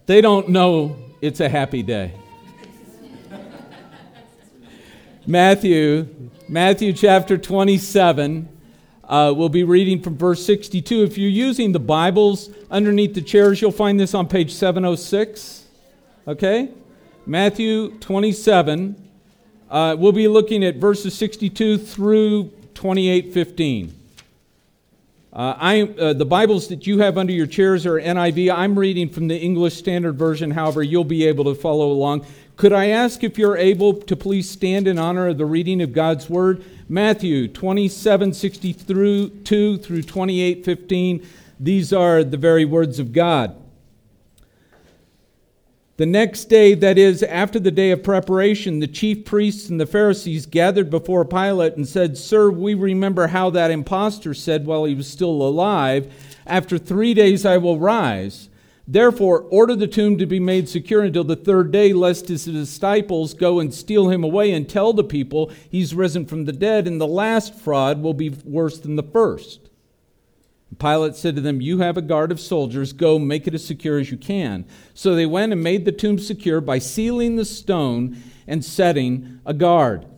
They don't know it's a happy day. Matthew chapter 27. We'll be reading from verse 62. If you're using the Bibles underneath the chairs, you'll find this on page 706. Okay? Matthew 27. We'll be looking at verses 62 through 28:15. The Bibles that you have under your chairs are NIV. I'm reading from the English Standard Version. However, you'll be able to follow along. Could I ask if you're able to please stand in honor of the reading of God's Word? Matthew 27:62 through 28:15. These are the very words of God. The next day, that is, after the day of preparation, the chief priests and the Pharisees gathered before Pilate and said, "Sir, we remember how that impostor said while he was still alive, 'After 3 days I will rise.' Therefore, order the tomb to be made secure until the third day, lest his disciples go and steal him away and tell the people he's risen from the dead, and the last fraud will be worse than the first." Pilate said to them, "You have a guard of soldiers. Go, make it as secure as you can." So they went and made the tomb secure by sealing the stone and setting a guard.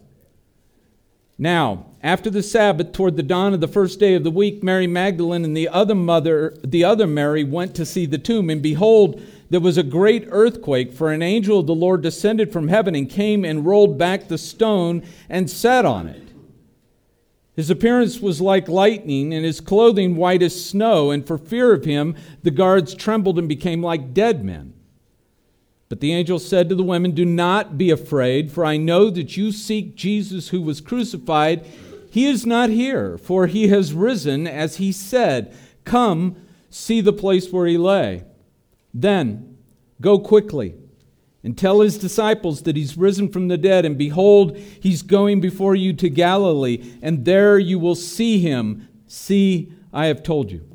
Now, after the Sabbath, toward the dawn of the first day of the week, Mary Magdalene and the other Mary went to see the tomb. And behold, there was a great earthquake, for an angel of the Lord descended from heaven and came and rolled back the stone and sat on it. His appearance was like lightning, and his clothing white as snow, and for fear of him the guards trembled and became like dead men. But the angel said to the women, "Do not be afraid, for I know that you seek Jesus who was crucified. He is not here, for he has risen, as he said. Come, see the place where he lay. Then go quickly and tell his disciples that he's risen from the dead, and behold, he's going before you to Galilee, and there you will see him. See, I have told you."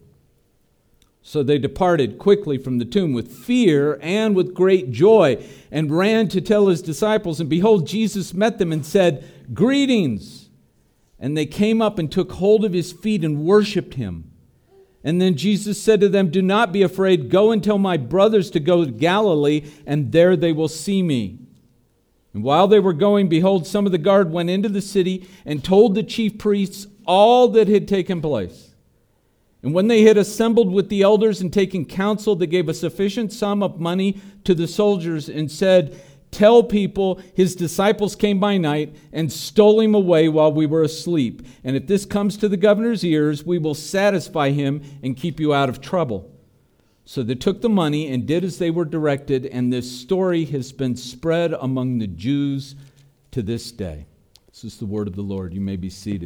So they departed quickly from the tomb with fear and with great joy, and ran to tell his disciples. And behold, Jesus met them and said, "Greetings." And they came up and took hold of his feet and worshipped him. And then Jesus said to them, "Do not be afraid. Go and tell my brothers to go to Galilee, and there they will see me." And while they were going, behold, some of the guard went into the city and told the chief priests all that had taken place. And when they had assembled with the elders and taken counsel, they gave a sufficient sum of money to the soldiers and said, "Tell people his disciples came by night and stole him away while we were asleep. And if this comes to the governor's ears, we will satisfy him and keep you out of trouble." So they took the money and did as they were directed, and this story has been spread among the Jews to this day. This is the word of the Lord. You may be seated.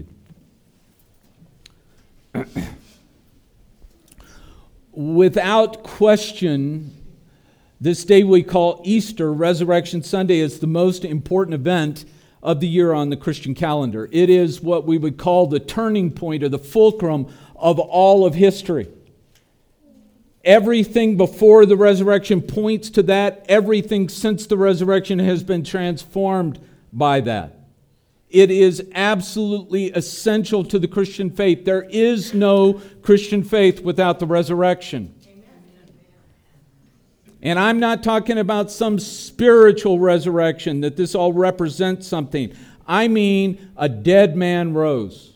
Without question, this day we call Easter, Resurrection Sunday, is the most important event of the year on the Christian calendar. It is what we would call the turning point or the fulcrum of all of history. Everything before the resurrection points to that. Everything since the resurrection has been transformed by that. It is absolutely essential to the Christian faith. There is no Christian faith without the resurrection. And I'm not talking about some spiritual resurrection, that this all represents something. I mean, a dead man rose.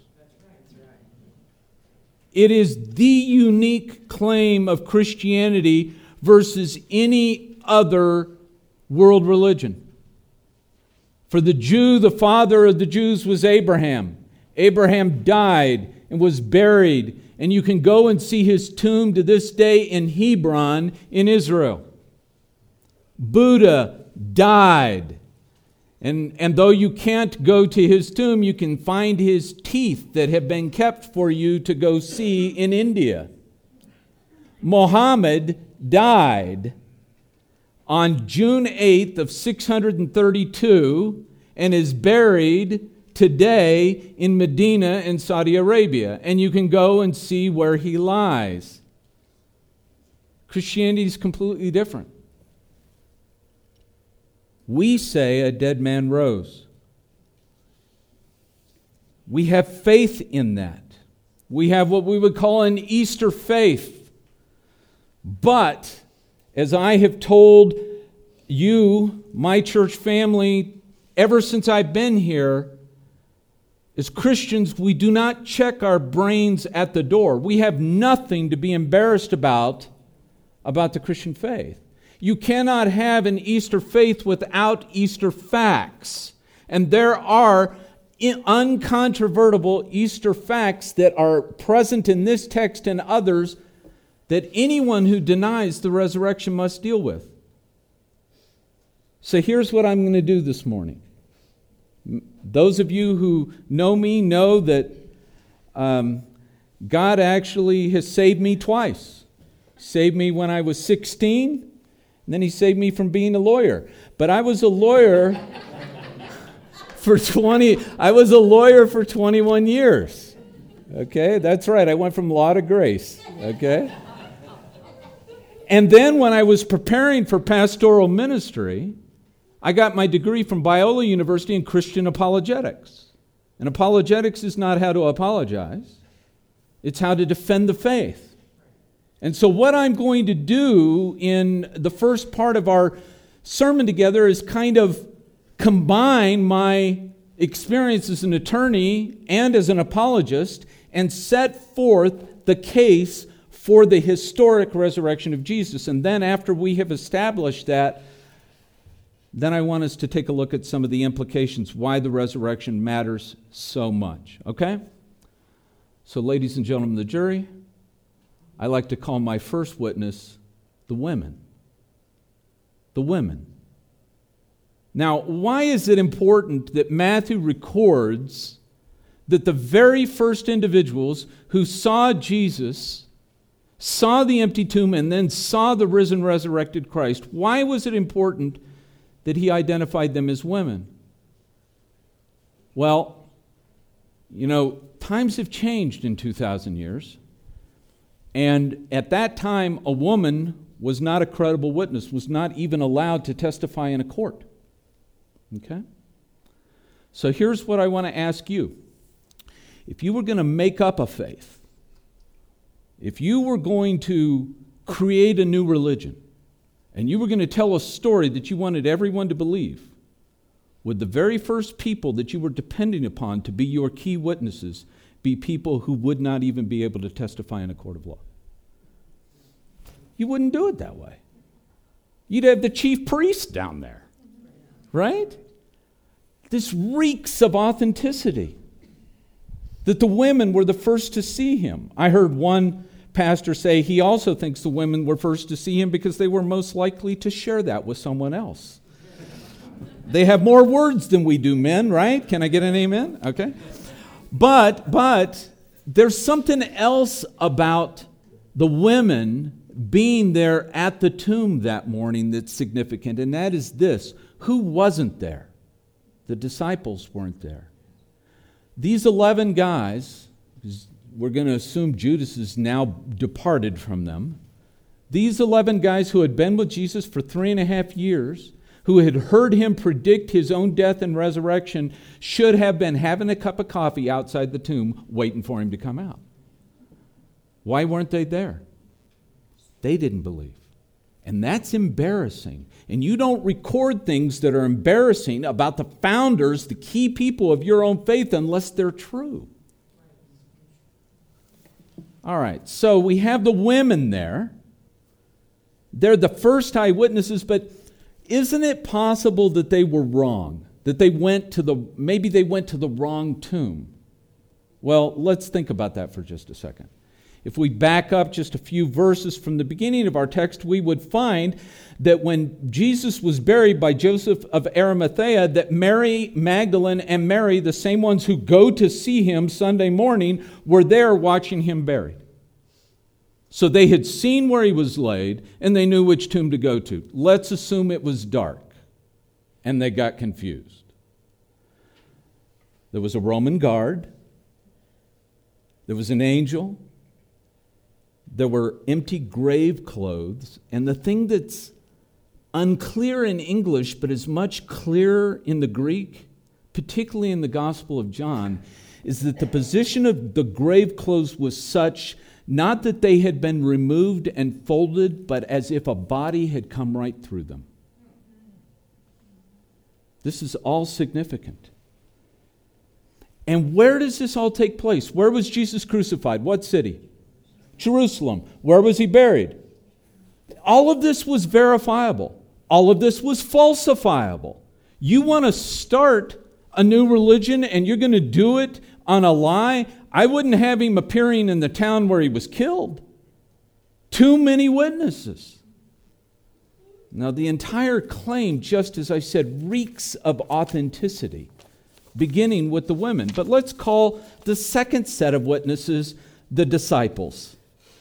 It is the unique claim of Christianity versus any other world religion. For the Jew, the father of the Jews was Abraham. Abraham died and was buried, and you can go and see his tomb to this day in Hebron in Israel. Buddha died. And though you can't go to his tomb, you can find his teeth that have been kept for you to go see in India. Muhammad died on June 8th of 632 and is buried today in Medina in Saudi Arabia. And you can go and see where he lies. Christianity is completely different. We say a dead man rose. We have faith in that. We have what we would call an Easter faith. But as I have told you, my church family, ever since I've been here, as Christians, we do not check our brains at the door. We have nothing to be embarrassed about the Christian faith. You cannot have an Easter faith without Easter facts. And there are uncontrovertible Easter facts that are present in this text and others that anyone who denies the resurrection must deal with. So here's what I'm going to do this morning. Those of you who know me know that God actually has saved me twice. He saved me when I was 16, and then He saved me from being a lawyer. But I was a lawyer for 21 years. Okay, that's right. I went from law to grace. Okay? And then when I was preparing for pastoral ministry, I got my degree from Biola University in Christian apologetics. And apologetics is not how to apologize. It's how to defend the faith. And so what I'm going to do in the first part of our sermon together is kind of combine my experience as an attorney and as an apologist and set forth the case for the historic resurrection of Jesus. And then after we have established that, then I want us to take a look at some of the implications, why the resurrection matters so much. Okay? So ladies and gentlemen of the jury, I like to call my first witness the women. The women. Now, why is it important that Matthew records that the very first individuals who saw Jesus, saw the empty tomb, and then saw the risen, resurrected Christ, why was it important that he identified them as women? Well, times have changed in 2,000 years. And at that time, a woman was not a credible witness, was not even allowed to testify in a court. Okay? So here's what I want to ask you. If you were going to make up a faith, if you were going to create a new religion, and you were going to tell a story that you wanted everyone to believe, would the very first people that you were depending upon to be your key witnesses be people who would not even be able to testify in a court of law? You wouldn't do it that way. You'd have the chief priest down there, right? This reeks of authenticity, that the women were the first to see him. I heard one pastor say he also thinks the women were first to see him because they were most likely to share that with someone else. They have more words than we do, men, right? Can I get an amen? Okay. But there's something else about the women being there at the tomb that morning that's significant, and that is this. Who wasn't there? The disciples weren't there. These 11 guys, we're going to assume Judas is now departed from them. These 11 guys who had been with Jesus for 3.5 years, who had heard him predict his own death and resurrection, should have been having a cup of coffee outside the tomb waiting for him to come out. Why weren't they there? They didn't believe. And that's embarrassing. And you don't record things that are embarrassing about the founders, the key people of your own faith, unless they're true. All right, so we have the women there. They're the first eyewitnesses, but isn't it possible that they were wrong? That maybe they went to the wrong tomb? Well, let's think about that for just a second. If we back up just a few verses from the beginning of our text, we would find that when Jesus was buried by Joseph of Arimathea, that Mary Magdalene and Mary, the same ones who go to see him Sunday morning, were there watching him buried. So they had seen where he was laid, and they knew which tomb to go to. Let's assume it was dark, and they got confused. There was a Roman guard. There was an angel. There were empty grave clothes. And the thing that's unclear in English, but is much clearer in the Greek, particularly in the Gospel of John, is that the position of the grave clothes was such not that they had been removed and folded, but as if a body had come right through them. This is all significant. And where does this all take place? Where was Jesus crucified? What city? Jerusalem. Where was he buried? All of this was verifiable. All of this was falsifiable. You want to start a new religion and you're going to do it on a lie? I wouldn't have him appearing in the town where he was killed. Too many witnesses. Now, the entire claim, just as I said, reeks of authenticity, beginning with the women. But let's call the second set of witnesses the disciples.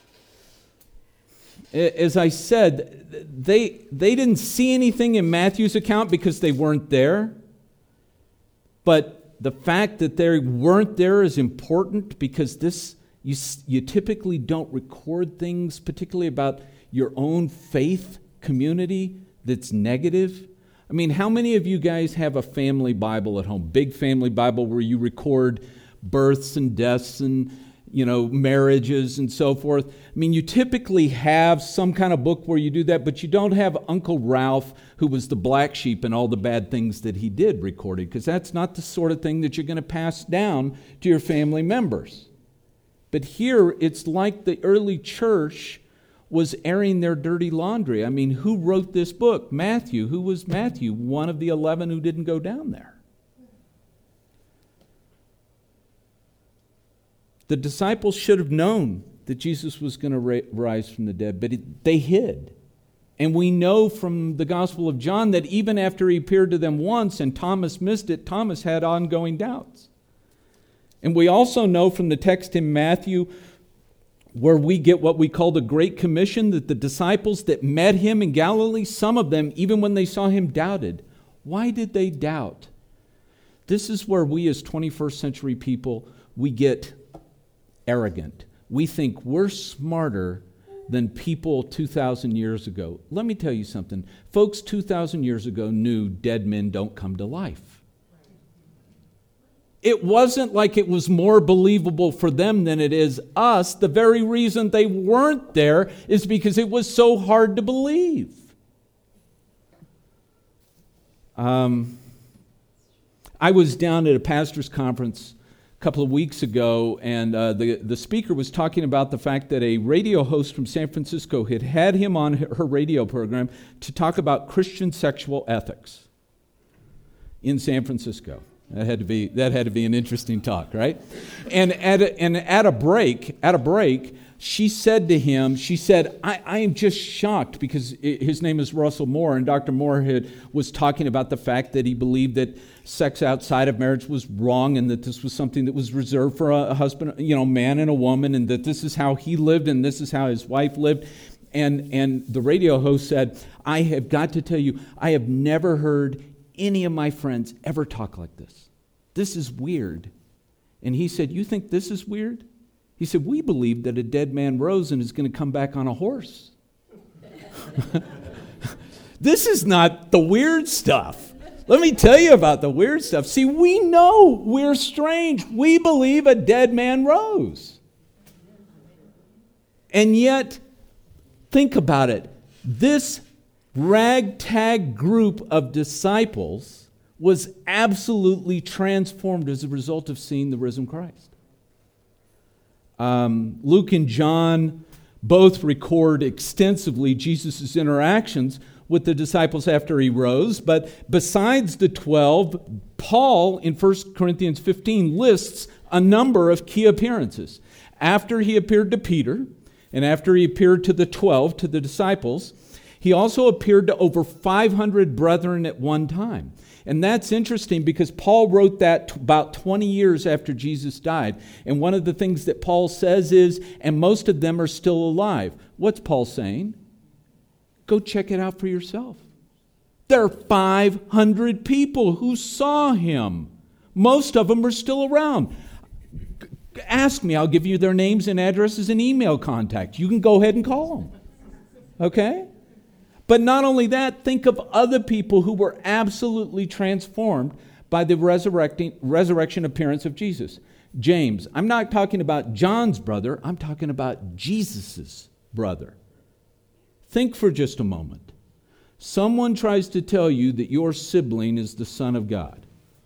As I said, they didn't see anything in Matthew's account because they weren't there. But the fact that they weren't there is important because you typically don't record things, particularly about your own faith community, that's negative. I mean, how many of you guys have a family Bible at home? Big family Bible where you record births and deaths and marriages and so forth. I mean, you typically have some kind of book where you do that, but you don't have Uncle Ralph, who was the black sheep and all the bad things that he did, recorded, because that's not the sort of thing that you're going to pass down to your family members. But here, it's like the early church was airing their dirty laundry. I mean, who wrote this book? Matthew. Who was Matthew? One of the 11 who didn't go down there. The disciples should have known that Jesus was going to rise from the dead, but they hid. And we know from the Gospel of John that even after he appeared to them once and Thomas missed it, Thomas had ongoing doubts. And we also know from the text in Matthew, where we get what we call the Great Commission, that the disciples that met him in Galilee, some of them, even when they saw him, doubted. Why did they doubt? This is where we as 21st century people, we get arrogant. We think we're smarter than people 2,000 years ago. Let me tell you something. Folks 2,000 years ago knew dead men don't come to life. It wasn't like it was more believable for them than it is us. The very reason they weren't there is because it was so hard to believe. I was down at a pastor's conference a couple of weeks ago, and the speaker was talking about the fact that a radio host from San Francisco had him on her radio program to talk about Christian sexual ethics in San Francisco. That had to be an interesting talk, right? And at a break, she said to him, I am just shocked, because his name is Russell Moore, and Dr. Moore was talking about the fact that he believed that sex outside of marriage was wrong, and that this was something that was reserved for a husband, man and a woman, and that this is how he lived and this is how his wife lived. And the radio host said, I have got to tell you, I have never heard any of my friends ever talk like this. This is weird. And he said, you think this is weird? He said, we believe that a dead man rose and is going to come back on a horse. This is not the weird stuff. Let me tell you about the weird stuff. See, we know we're strange. We believe a dead man rose. And yet, think about it. This ragtag group of disciples was absolutely transformed as a result of seeing the risen Christ. Luke and John both record extensively Jesus' interactions with the disciples after he rose, but besides the 12, Paul in 1 Corinthians 15 lists a number of key appearances. After he appeared to Peter, and after he appeared to the 12, to the disciples, he also appeared to over 500 brethren at one time. And that's interesting because Paul wrote that about 20 years after Jesus died. And one of the things that Paul says is, and most of them are still alive. What's Paul saying? Go check it out for yourself. There are 500 people who saw him. Most of them are still around. Ask me, I'll give you their names and addresses and email contact. You can go ahead and call them. Okay? But not only that, think of other people who were absolutely transformed by the resurrection appearance of Jesus. James. I'm not talking about John's brother. I'm talking about Jesus' brother. Think for just a moment. Someone tries to tell you that your sibling is the Son of God.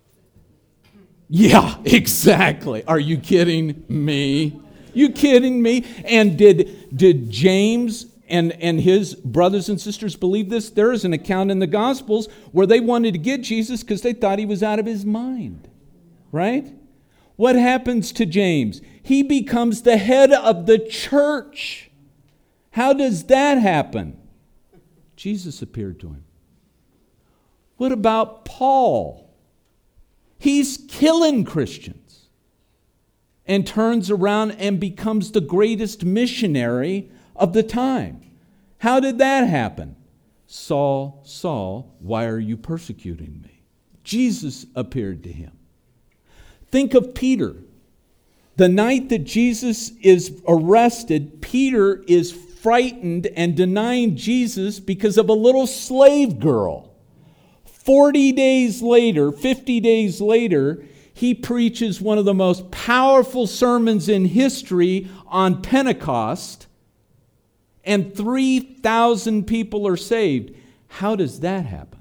Yeah, exactly. Are you kidding me? You kidding me? And did James and his brothers and sisters believe this? There is an account in the Gospels where they wanted to get Jesus because they thought he was out of his mind. Right? What happens to James? He becomes the head of the church. How does that happen? Jesus appeared to him. What about Paul? He's killing Christians and turns around and becomes the greatest missionary of the time. How did that happen? Saul, Saul, why are you persecuting me? Jesus appeared to him. Think of Peter. The night that Jesus is arrested, Peter is frightened and denying Jesus because of a little slave girl. 40 days later, 50 days later, he preaches one of the most powerful sermons in history on Pentecost, and 3,000 people are saved. How does that happen?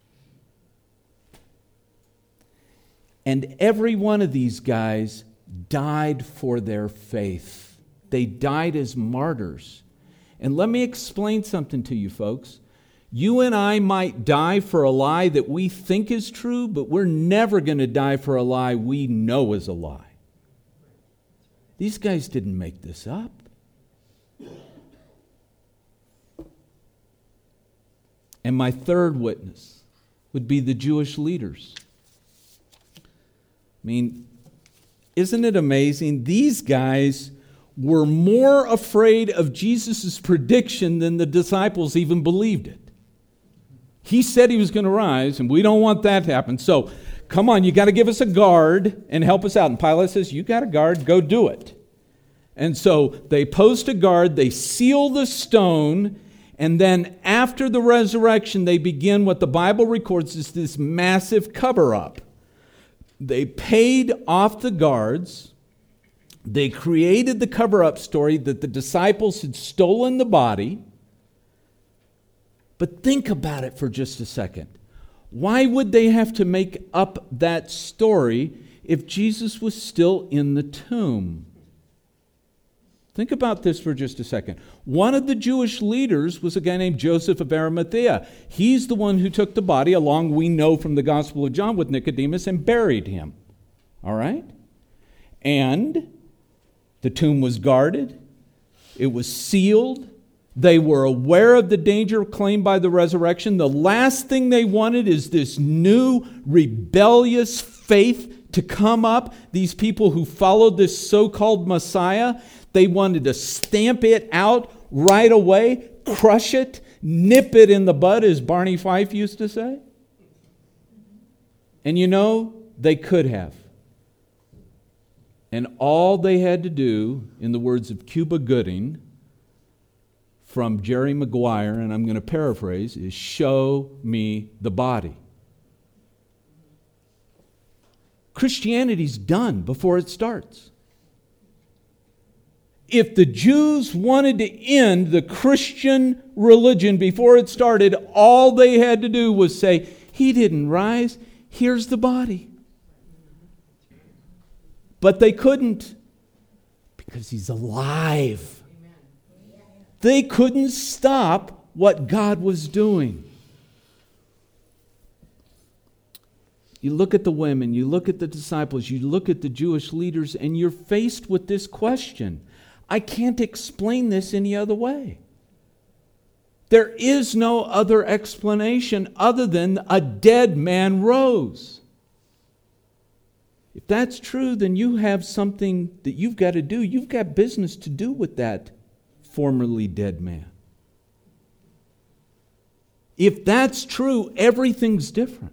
And every one of these guys died for their faith. They died as martyrs. And let me explain something to you folks. You and I might die for a lie that we think is true, but we're never going to die for a lie we know is a lie. These guys didn't make this up. And my third witness would be the Jewish leaders. I mean, isn't it amazing? These guys were more afraid of Jesus' prediction than the disciples even believed it. He said he was going to rise, and we don't want that to happen. So, come on, you got to give us a guard and help us out. And Pilate says, you got a guard, go do it. And so they post a guard, they seal the stone, and then after the resurrection, they begin what the Bible records as this massive cover-up. They paid off the guards. They created the cover-up story that the disciples had stolen the body. But think about it for just a second. Why would they have to make up that story if Jesus was still in the tomb? Think about this for just a second. One of the Jewish leaders was a guy named Joseph of Arimathea. He's the one who took the body, along we know from the Gospel of John, with Nicodemus and buried him. All right? And the tomb was guarded. It was sealed. They were aware of the danger claimed by the resurrection. The last thing they wanted is this new rebellious faith to come up. These people who followed this so-called Messiah, they wanted to stamp it out right away, crush it, nip it in the bud, as Barney Fife used to say. And you know, they could have. And all they had to do, in the words of Cuba Gooding, from Jerry Maguire, and I'm going to paraphrase, is show me the body. Christianity's done before it starts. If the Jews wanted to end the Christian religion before it started, all they had to do was say, he didn't rise, here's the body. But they couldn't, because he's alive. They couldn't stop what God was doing. You look at the women, you look at the disciples, you look at the Jewish leaders, and you're faced with this question. I can't explain this any other way. There is no other explanation other than a dead man rose. If that's true, then you have something that you've got to do. You've got business to do with that formerly dead man. If that's true, everything's different.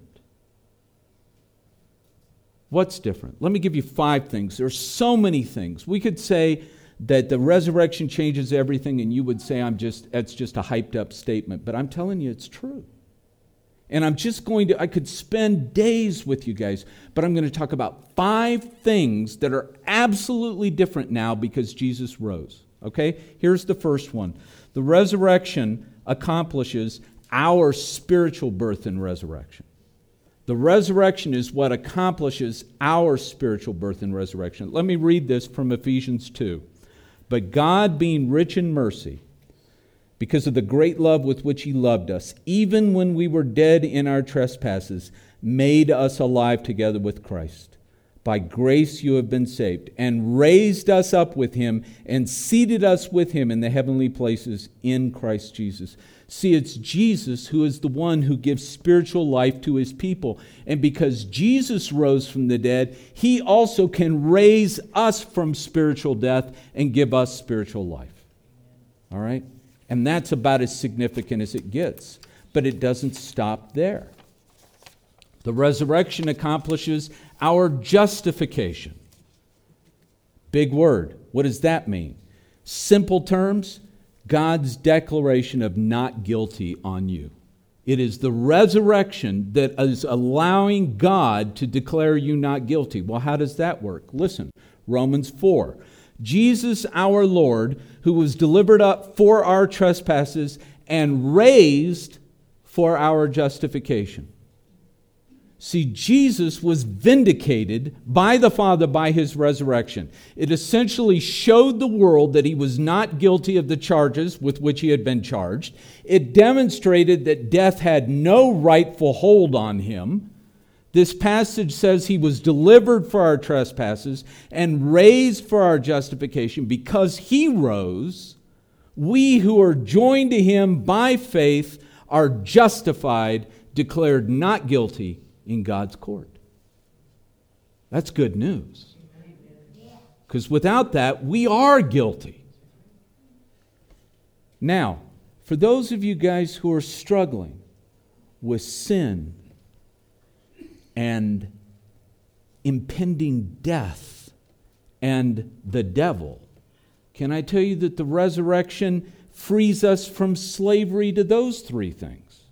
What's different? Let me give you 5 things. There are so many things. We could say that the resurrection changes everything, and you would say that's just a hyped up statement. But I'm telling you, it's true. And I could spend days with you guys, but I'm going to talk about 5 things that are absolutely different now because Jesus rose. Okay? Here's the first one. The resurrection accomplishes our spiritual birth and resurrection. The resurrection is what accomplishes our spiritual birth and resurrection. Let me read this from Ephesians 2. But God, being rich in mercy, because of the great love with which He loved us, even when we were dead in our trespasses, made us alive together with Christ. By grace you have been saved, and raised us up with Him, and seated us with Him in the heavenly places in Christ Jesus. See, it's Jesus who is the one who gives spiritual life to His people. And because Jesus rose from the dead, He also can raise us from spiritual death and give us spiritual life. All right? And that's about as significant as it gets. But it doesn't stop there. The resurrection accomplishes our justification. Big word. What does that mean? Simple terms, God's declaration of not guilty on you. It is the resurrection that is allowing God to declare you not guilty. Well, how does that work? Listen, Romans 4. Jesus our Lord, who was delivered up for our trespasses and raised for our justification. See, Jesus was vindicated by the Father by His resurrection. It essentially showed the world that He was not guilty of the charges with which He had been charged. It demonstrated that death had no rightful hold on Him. This passage says He was delivered for our trespasses and raised for our justification. Because He rose, we who are joined to Him by faith are justified, declared not guilty in God's court. That's good news. Because without that, we are guilty. Now, for those of you guys who are struggling with sin and impending death and the devil, can I tell you that the resurrection frees us from slavery to those 3 things?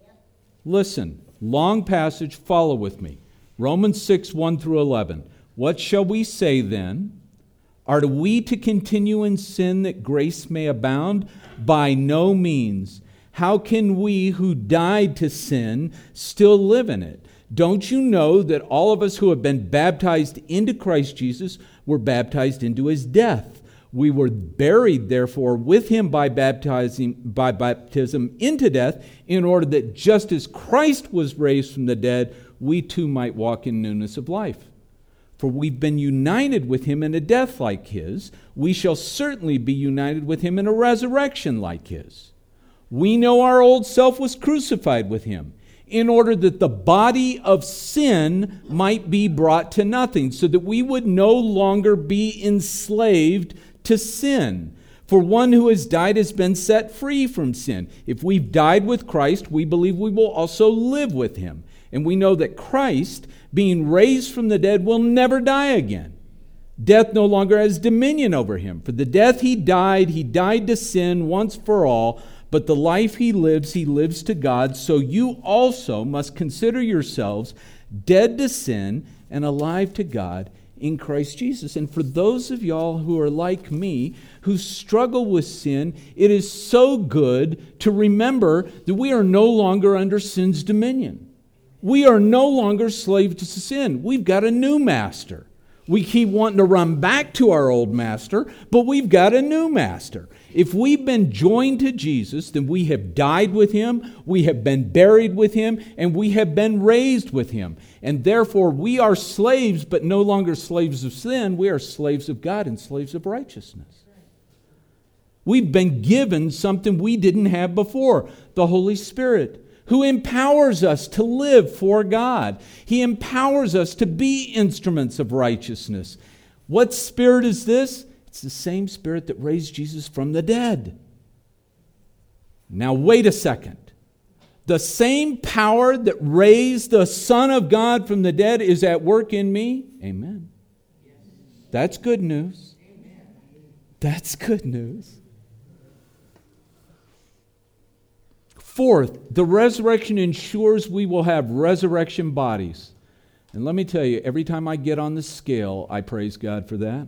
Listen. Long passage, follow with me. Romans 6, 1 through 11. What shall we say then? Are we to continue in sin that grace may abound? By no means. How can we who died to sin still live in it? Don't you know that all of us who have been baptized into Christ Jesus were baptized into His death? We were buried, therefore, with Him by baptism into death, in order that just as Christ was raised from the dead, we too might walk in newness of life. For we've been united with Him in a death like His. We shall certainly be united with Him in a resurrection like His. We know our old self was crucified with Him, in order that the body of sin might be brought to nothing, so that we would no longer be enslaved to sin. For one who has died has been set free from sin. If we've died with Christ, we believe we will also live with Him. And we know that Christ, being raised from the dead, will never die again. Death no longer has dominion over Him. For the death He died to sin once for all, but the life He lives to God. So you also must consider yourselves dead to sin and alive to God in Christ Jesus. And for those of y'all who are like me, who struggle with sin, it is so good to remember that we are no longer under sin's dominion. We are no longer slaves to sin. We've got a new master. We keep wanting to run back to our old master, but we've got a new master. If we've been joined to Jesus, then we have died with Him, we have been buried with Him, and we have been raised with Him. And therefore, we are slaves, but no longer slaves of sin. We are slaves of God and slaves of righteousness. We've been given something we didn't have before, the Holy Spirit, who empowers us to live for God. He empowers us to be instruments of righteousness. What Spirit is this? It's the same Spirit that raised Jesus from the dead. Now wait a second. The same power that raised the Son of God from the dead is at work in me? Amen. That's good news. That's good news. Fourth, the resurrection ensures we will have resurrection bodies. And let me tell you, every time I get on the scale, I praise God for that.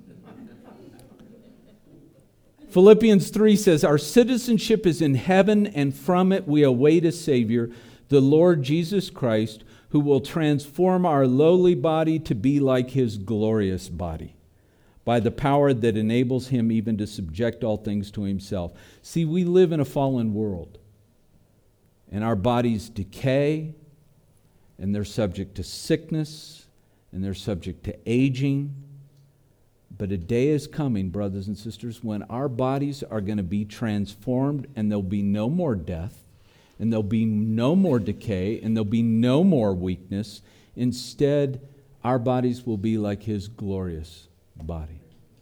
Philippians 3 says, our citizenship is in heaven, and from it we await a Savior, the Lord Jesus Christ, who will transform our lowly body to be like His glorious body, by the power that enables Him even to subject all things to Himself. See, we live in a fallen world, and our bodies decay, and they're subject to sickness, and they're subject to aging. But a day is coming, brothers and sisters, when our bodies are going to be transformed, and there'll be no more death, and there'll be no more decay, and there'll be no more weakness. Instead, our bodies will be like His glorious body.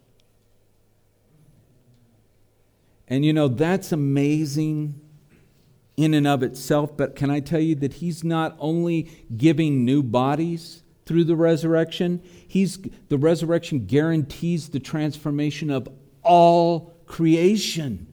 And you know, that's amazing in and of itself, but can I tell you that He's not only giving new bodies through the resurrection, the resurrection guarantees the transformation of all creation.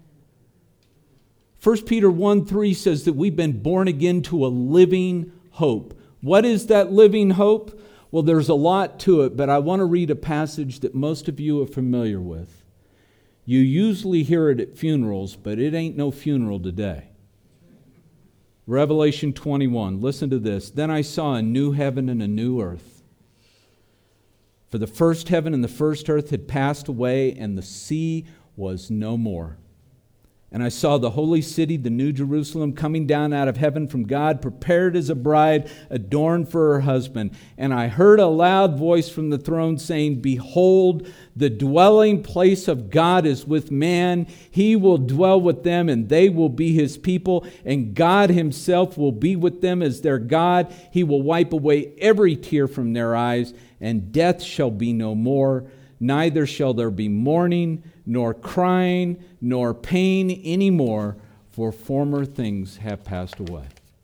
1 Peter 1:3 says that we've been born again to a living hope. What is that living hope? Well, there's a lot to it, but I want to read a passage that most of you are familiar with. You usually hear it at funerals, but it ain't no funeral today. Revelation 21, listen to this. Then I saw a new heaven and a new earth. For the first heaven and the first earth had passed away, and the sea was no more. And I saw the holy city, the new Jerusalem, coming down out of heaven from God, prepared as a bride, adorned for her husband. And I heard a loud voice from the throne saying, behold, the dwelling place of God is with man. He will dwell with them, and they will be His people. And God Himself will be with them as their God. He will wipe away every tear from their eyes, and death shall be no more. Neither shall there be mourning, nor crying, nor pain anymore, for former things have passed away.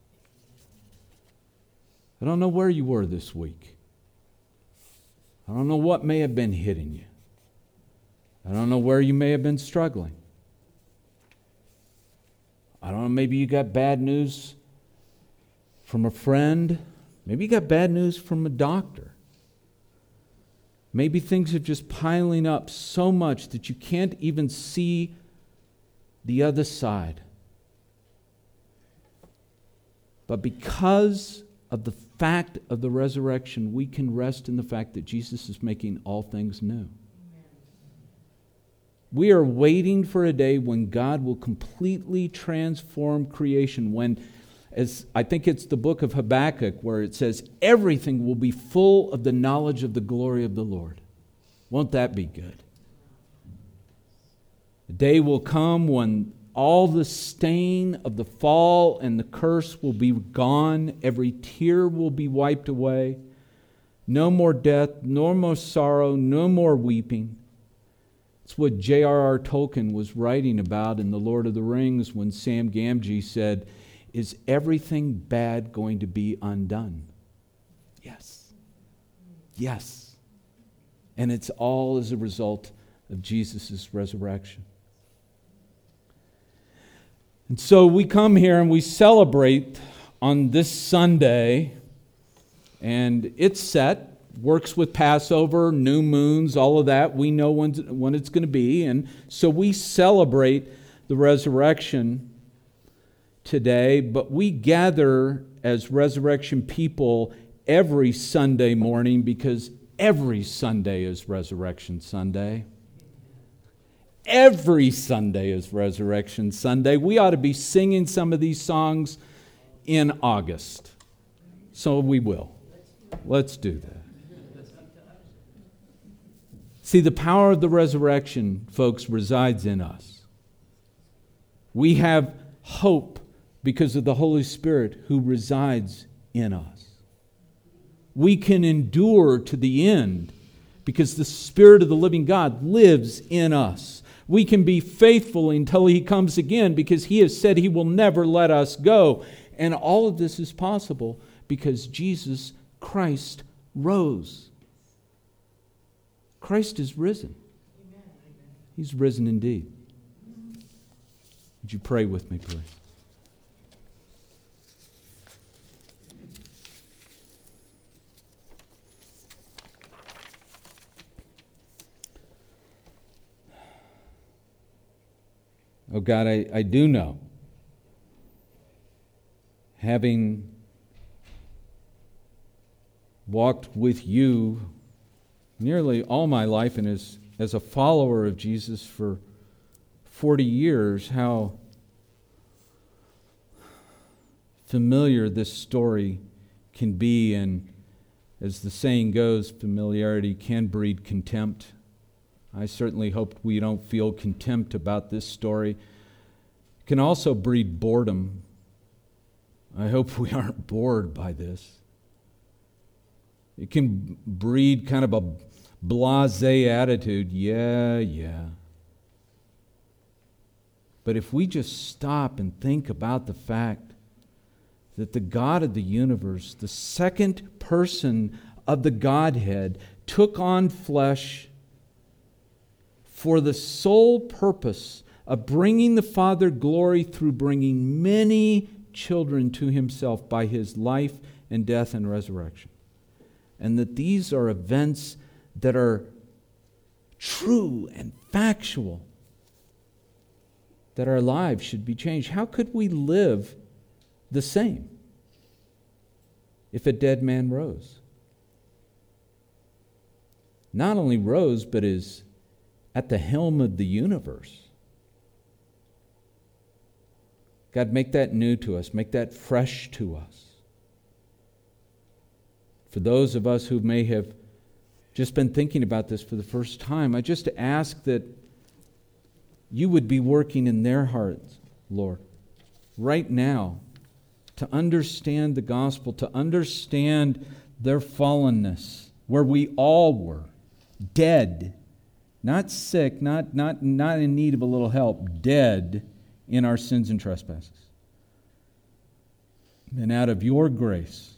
I don't know where you were this week. I don't know what may have been hitting you. I don't know where you may have been struggling. I don't know, maybe you got bad news from a friend. Maybe you got bad news from a doctor. Maybe things are just piling up so much that you can't even see the other side. But because of the fact of the resurrection, we can rest in the fact that Jesus is making all things new. We are waiting for a day when God will completely transform creation, when, as I think it's the book of Habakkuk, where it says, everything will be full of the knowledge of the glory of the Lord. Won't that be good? The day will come when all the stain of the fall and the curse will be gone. Every tear will be wiped away. No more death, no more sorrow, no more weeping. It's what J.R.R. Tolkien was writing about in The Lord of the Rings when Sam Gamgee said, is everything bad going to be undone? Yes. Yes. And it's all as a result of Jesus' resurrection. And so we come here and we celebrate on this Sunday, and it's set. Works with Passover, new moons, all of that. We know when it's going to be. And so we celebrate the resurrection today, but we gather as resurrection people every Sunday morning because every Sunday is Resurrection Sunday. Every Sunday is Resurrection Sunday. We ought to be singing some of these songs in August. So we will. Let's do that. See, the power of the resurrection, folks, resides in us. We have hope because of the Holy Spirit who resides in us. We can endure to the end because the Spirit of the living God lives in us. We can be faithful until He comes again because He has said He will never let us go. And all of this is possible because Jesus Christ rose. Christ is risen. He's risen indeed. Would you pray with me, please? Oh God, I do know, having walked with you nearly all my life and as a follower of Jesus for 40 years, how familiar this story can be. And as the saying goes, familiarity can breed contempt. I certainly hope we don't feel contempt about this story. It can also breed boredom. I hope we aren't bored by this. It can breed kind of a blasé attitude. Yeah. But if we just stop and think about the fact that the God of the universe, the second person of the Godhead, took on flesh for the sole purpose of bringing the Father glory through bringing many children to himself by his life and death and resurrection. And that these are events that are true and factual, that our lives should be changed. How could we live the same if a dead man rose? Not only rose, but is at the helm of the universe. God, make that new to us. Make that fresh to us. For those of us who may have just been thinking about this for the first time, I just ask that you would be working in their hearts, Lord, right now, to understand the gospel, to understand their fallenness, where we all were, dead, not sick, not in need of a little help, dead in our sins and trespasses. And out of your grace,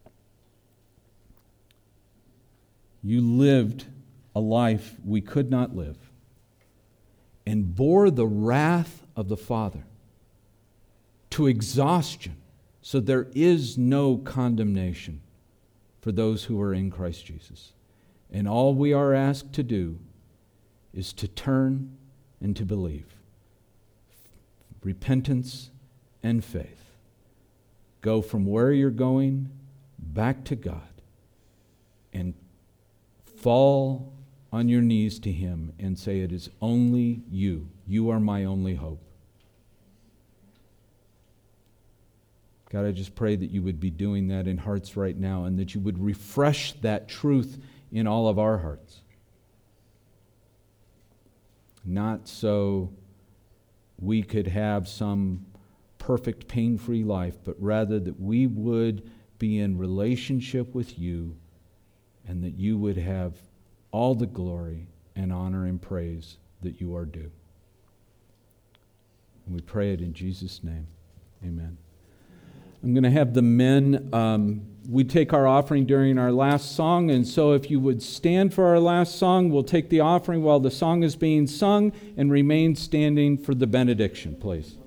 you lived a life we could not live and bore the wrath of the Father to exhaustion, so there is no condemnation for those who are in Christ Jesus. And all we are asked to do is to turn and to believe. Repentance and faith. Go from where you're going back to God and fall on your knees to Him and say, it is only you. You are my only hope. God, I just pray that you would be doing that in hearts right now and that you would refresh that truth in all of our hearts. Not so we could have some perfect pain-free life, but rather that we would be in relationship with you and that you would have all the glory and honor and praise that you are due. And we pray it in Jesus' name. Amen. I'm going to have the men, we take our offering during our last song, and so if you would stand for our last song, we'll take the offering while the song is being sung and remain standing for the benediction, please.